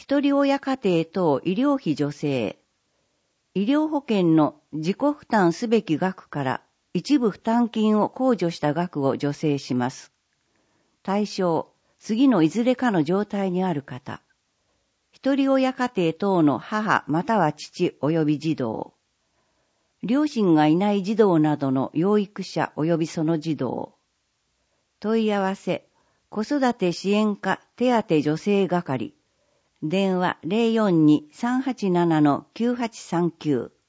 一人親家庭等医療費助成、医療保険の自己負担すべき額から一部負担金を控除した額を助成します。対象、次のいずれかの状態にある方。一人親家庭等の母または父及び児童。両親がいない児童などの養育者及びその児童。問い合わせ、子育て支援課手当助成係。電話 042-387-9839